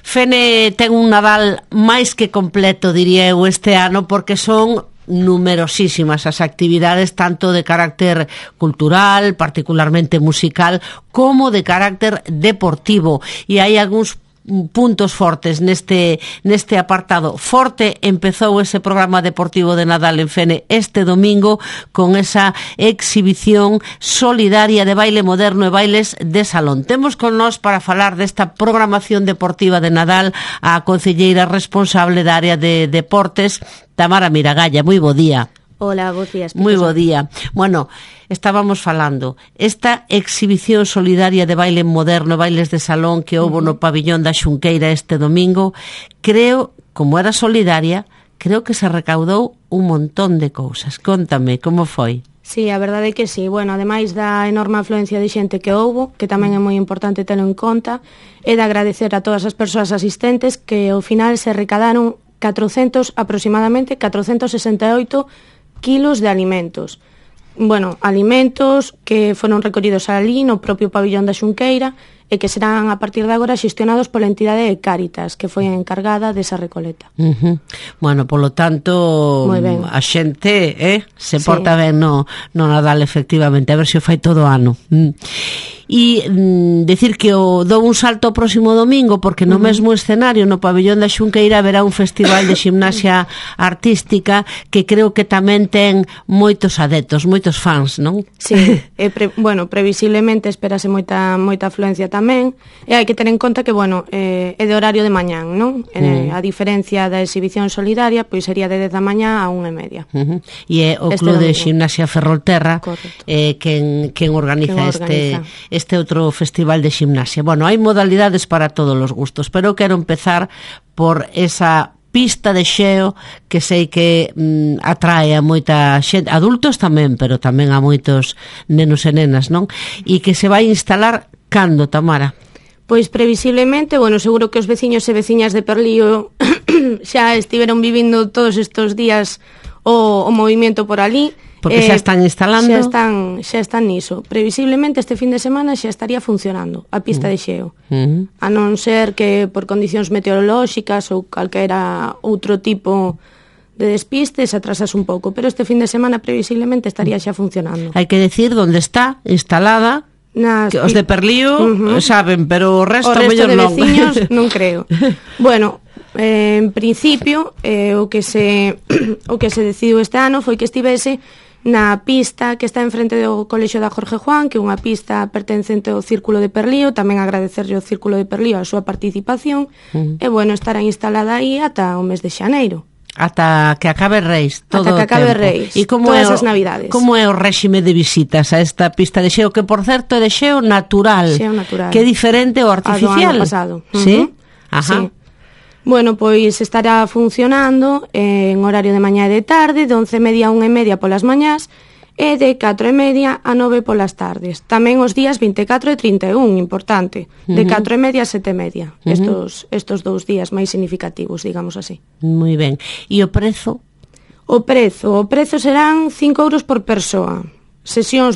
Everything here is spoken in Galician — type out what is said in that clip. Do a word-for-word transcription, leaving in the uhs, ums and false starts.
Fene ten un Nadal máis que completo, diría eu, este ano, porque son numerosísimas as actividades, tanto de carácter cultural, particularmente musical, como de carácter deportivo, e hai algúns puntos fortes neste neste apartado. Forte empezou ese programa deportivo de Nadal en Fene este domingo con esa exhibición solidaria de baile moderno e bailes de salón. Temos con nós para falar desta programación deportiva de Nadal a concelleira responsable da área de deportes, Tamara Miragalla. Moi bo día. Hola, bos días. Moi bo día. Bueno, estábamos falando, esta exhibición solidaria de baile moderno, bailes de salón que houve no pabillón da Xunqueira este domingo, creo, como era solidaria, creo que se recaudou un montón de cousas. Contame, como foi? Sí, a verdade é que sí. Bueno, ademais da enorme afluencia de xente que houbo, que tamén é moi importante telo en conta, é de agradecer a todas as persoas asistentes que ao final se recadaron catrocentos, aproximadamente catrocentos sesenta e oito kilos de alimentos. Bueno, alimentos que foron recollidos ali no propio pabillón da Xunqueira e que serán a partir de agora xestionados pola entidade de Cáritas, que foi encargada desa recoleta. Uh-huh. Bueno, polo tanto, a xente eh, se porta sí. ben no, no Nadal, efectivamente, a ver se o fai todo o ano. Mm. E mm, decir que o dou un salto ao próximo domingo, porque no uh-huh. mesmo escenario, no pabillón da Xunqueira, haberá un festival de gimnasia artística que creo que tamén ten moitos adeptos, moitos fans, non? Sí, e pre, bueno, previsiblemente esperase moita moita afluencia tamén, e hai que ter en conta que, bueno, eh, é de horario de mañán, non? Uh-huh. Eh, a diferencia da exhibición solidaria, pois sería de dez da mañá a unha e media. Uh-huh. E é o este Club domingo de Gimnasia Ferrolterra eh, quen, quen organiza, quen organiza. este este outro festival de gimnasia. Bueno, hai modalidades para todos os gustos, pero eu quero empezar por esa pista de xeo que sei que mm, atrae a moita xente, adultos tamén, pero tamén a moitos nenos e nenas, non? E que se vai instalar cando, Tamara? Pois previsiblemente, bueno, seguro que os veciños e veciñas de Perlío xa estiveron vivindo todos estes días o, o movimento por ali. Porque xa están instalando. Xa están, xa están niso. Previsiblemente este fin de semana xa estaría funcionando a pista uh-huh. de xeo. Uh-huh. A non ser que por condicións meteorolóxicas ou calquera outro tipo de despistes atrasas un pouco, pero este fin de semana previsiblemente estaría xa funcionando. Hai que decir onde está instalada. Nas... Que os de Perlío uh-huh. saben, pero o resto, o resto mellor de non. veciños non creo. Bueno, eh, en principio eh, o que se o que se decidiu este ano foi que estivese na pista que está enfrente do Colexio da Jorge Juan, que é unha pista pertencente ao Círculo de Perlío, tamén agradecerlle ao Círculo de Perlío a súa participación, uh-huh. e bueno, estará instalada aí ata o mes de xaneiro. Ata que acabe Reis, todo ata que acabe Reis, e como todas é o, as navidades. Como é o réxime de visitas a esta pista de xeo, que por certo é de xeo natural, xeo natural. Que é diferente ao artificial. A do ano pasado. Uh-huh. Sí? Ajá. Sí. Bueno, pois estará funcionando en horario de mañá e de tarde, de once e media a unha e media polas mañás, e de catro e media a nove polas tardes. Tamén os días vinte e catro e trinta e un, importante, de uh-huh. catro e media a sete e media. Uh-huh. Estos, estos dous días máis significativos, digamos así. Moi ben. E o prezo? O prezo, o prezo serán cinco euros por persoa. Sesións